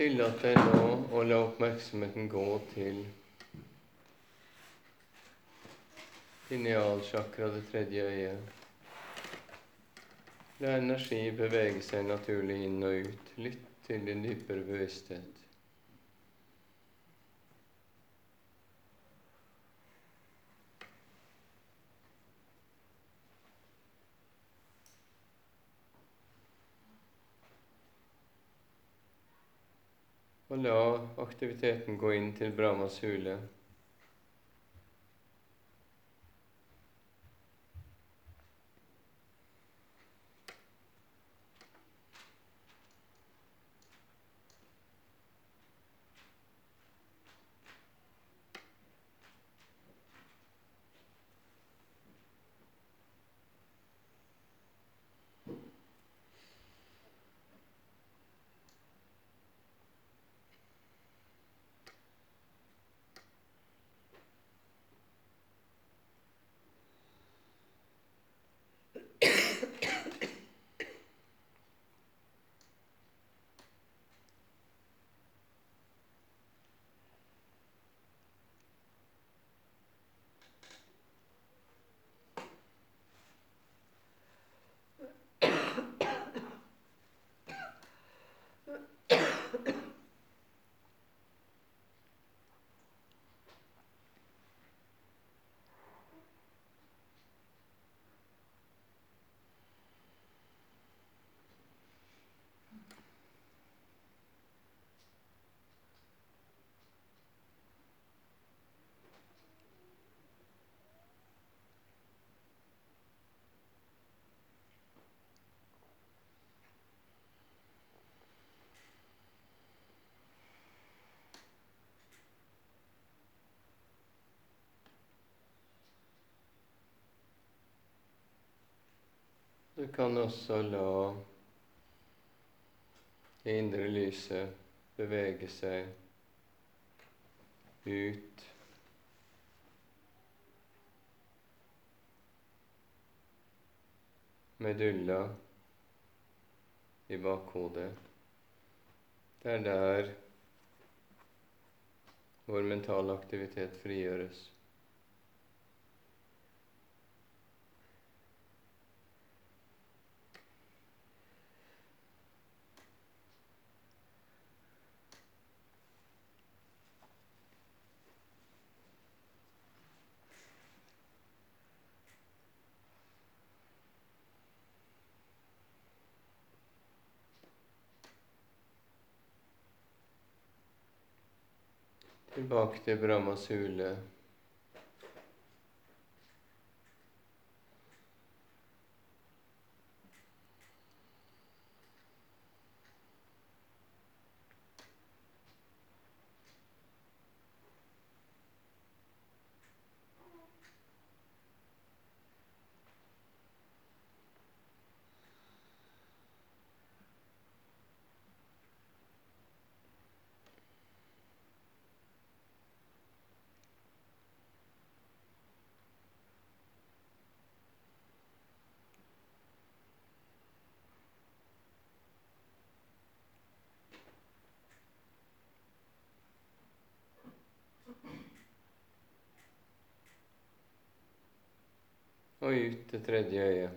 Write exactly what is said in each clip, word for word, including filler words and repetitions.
tillat deg nå å la oppmerksomheten gå til pinealchakra, det tredje øyet. La energi bevege seg naturlig inn og ut. Lytt til din dypere bevissthet. Og la aktiviteten gå inn til Brahmas hule. Du kan også la det indre lyset bevege seg ut medulla i bakhodet. Det er der vår mentale aktivitet frigjøres. Tilbake til Brahmas hule. Og ut det tredje øyet.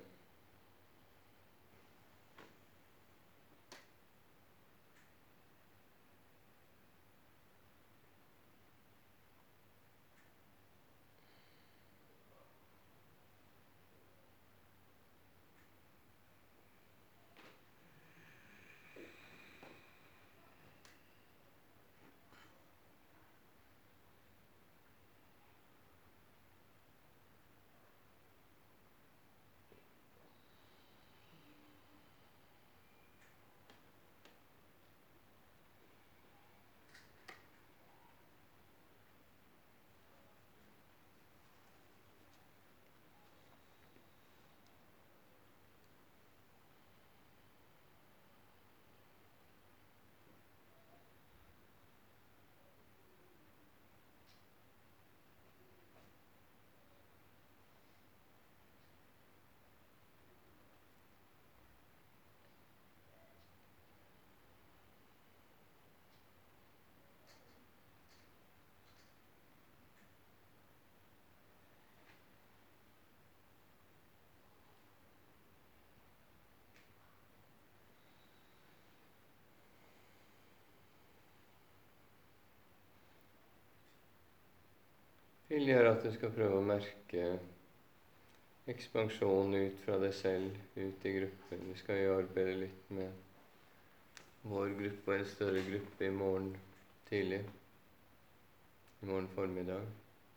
Vilje er at du skal prøve å merke ekspansjon ut fra deg selv, ut i gruppen. Vi skal jo arbeide litt med vår gruppe og en større gruppe i morgen tidlig. I morgen formiddag.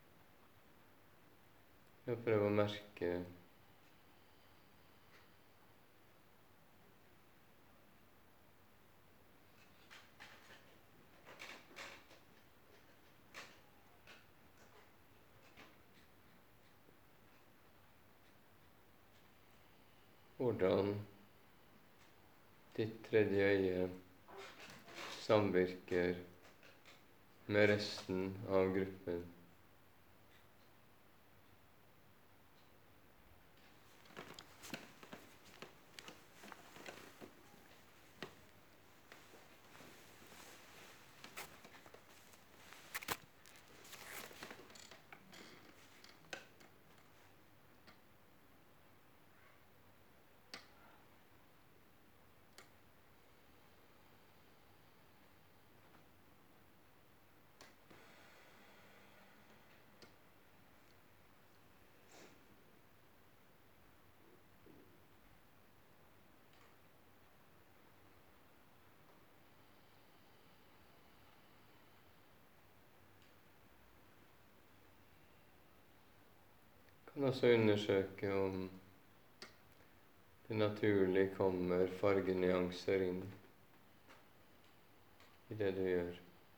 Og prøve å merke hvordan ditt tredje øye samvirker med resten av gruppen. Kan også undersøke om det naturlig kommer fargenyanser inn i det du gjør.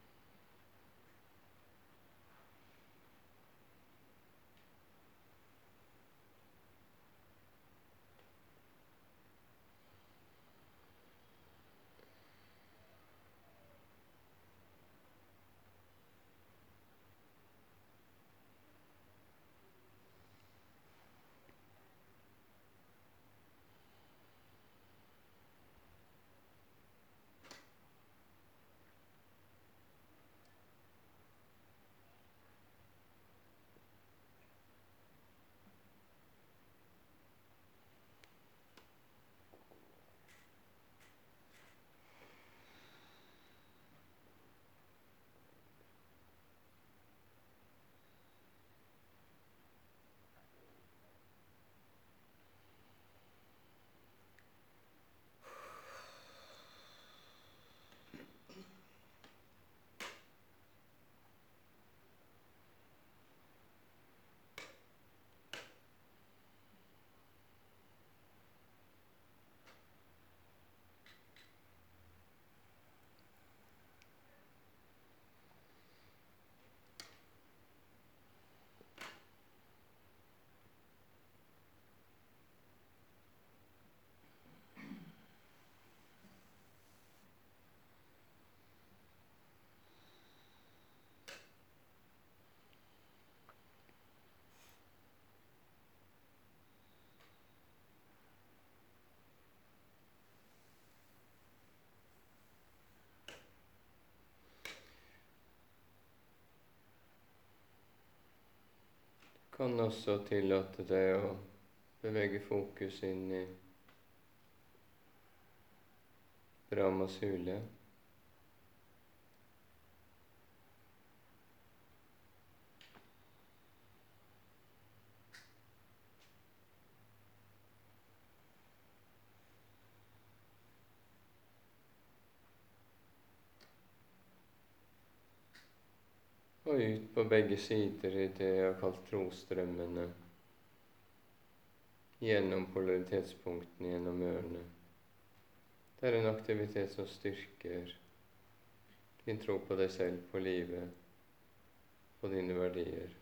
Kan også tillate deg å bevege fokus inn i Brahmas hule. Og ut på begge sider i det jeg har kalt trostrømmene, gjennom polaritetspunktene, gjennom ørene. Det er en aktivitet som styrker din tro på deg selv, på livet, på dine verdier.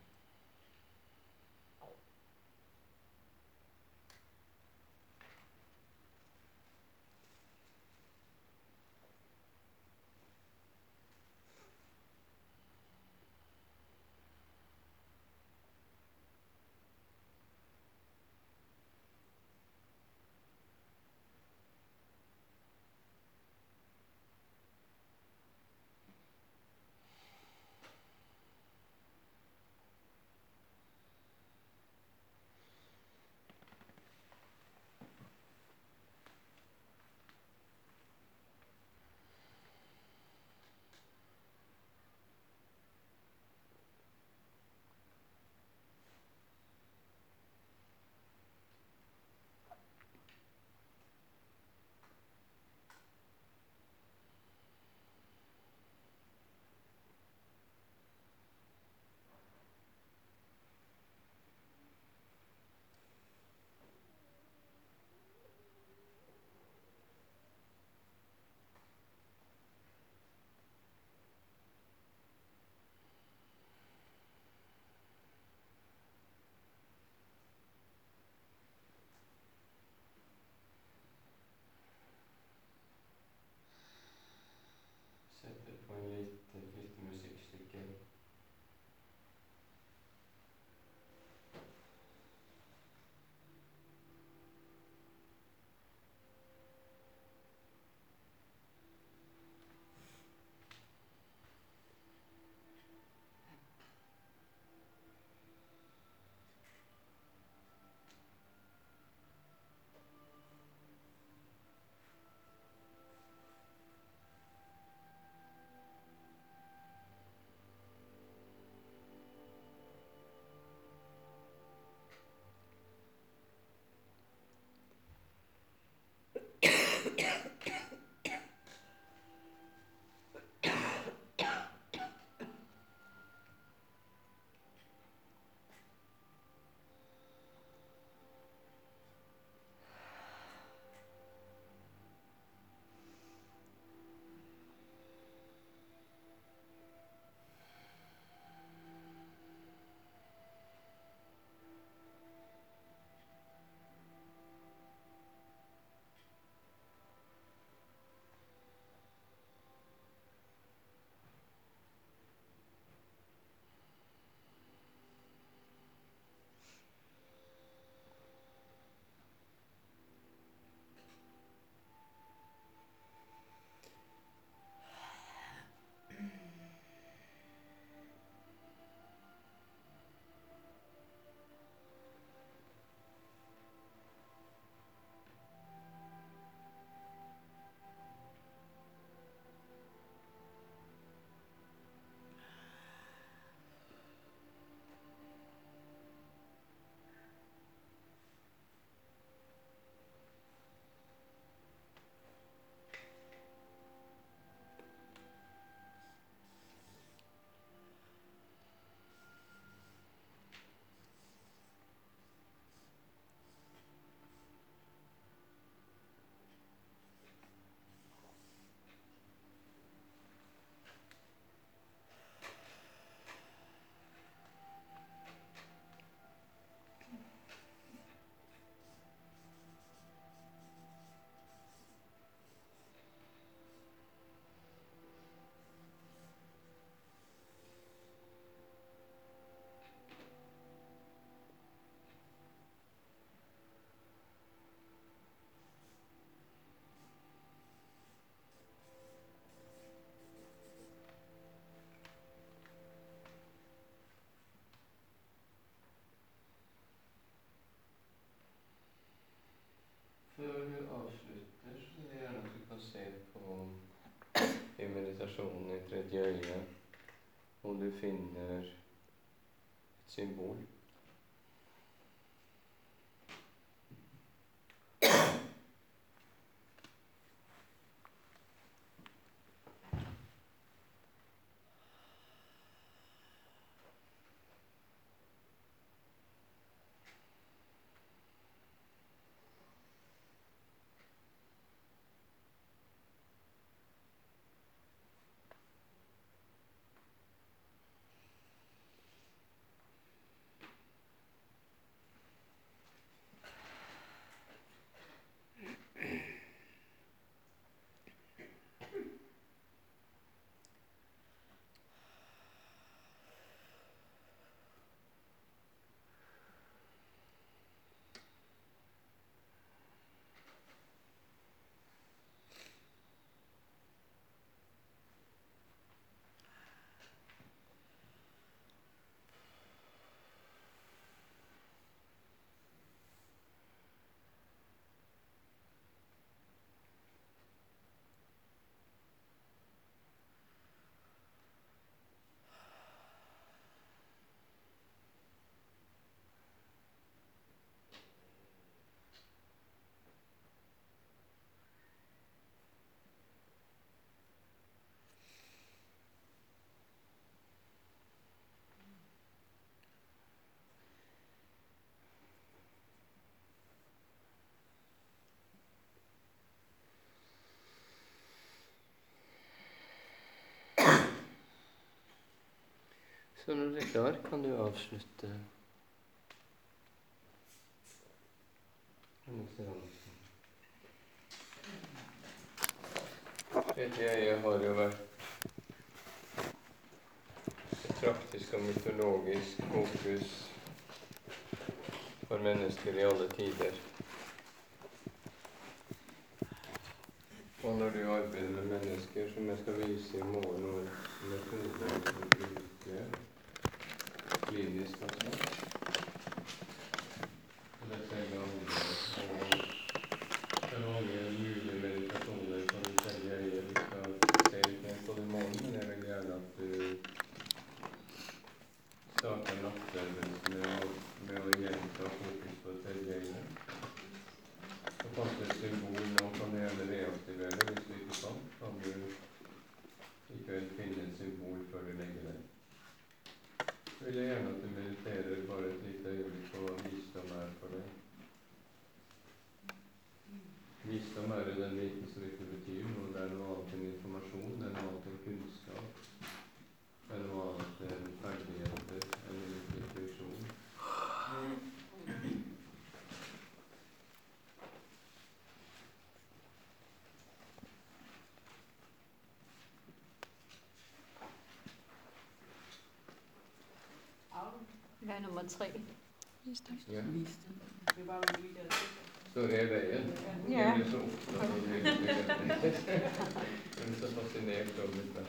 i meditasjonen i tredje øye, om du finner et symbol. Så når du er klar, kan du avslutte Tredje øye har jo vært et praktisk og mytologisk fokus for mennesker i alle tider. Og når du arbeider med mennesker, som jeg skal vise i morgen, noen metoder for å bruke klinisk altså. Og dette er gamle, og det er mange mulige meditasjoner på det tredje øyet. Vi skal se litt mer på det i morgen, men jeg vil gjerne at du starter nattøvelsen med, å- med å gjenta fokus på det tredje øyet. Og fant et symbol nå kan du gjerne reaktivere. Hvis du ikke kan, kan du likevel finne et symbol før du legger deg. Så vil jeg gjerne at du mediterer bare et lite øyeblikk på hva visdom er for deg. Visdom er den viten som ikke betyr noe. Det er noe annet enn informasjon, det er noe annet enn kunnskap. Det er noe annet enn ferdigheter, enn intuisjon. Hvad er nummer tre? Ja. Det var jo lige der. Står jeg i veien? Ja. Jeg blir så opptatt av det. Jeg blir så fascinert over det.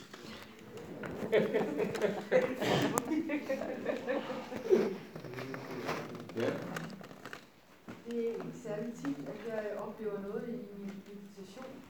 Ja. Det er ikke særlig tit, at jeg oplever noget i min meditation.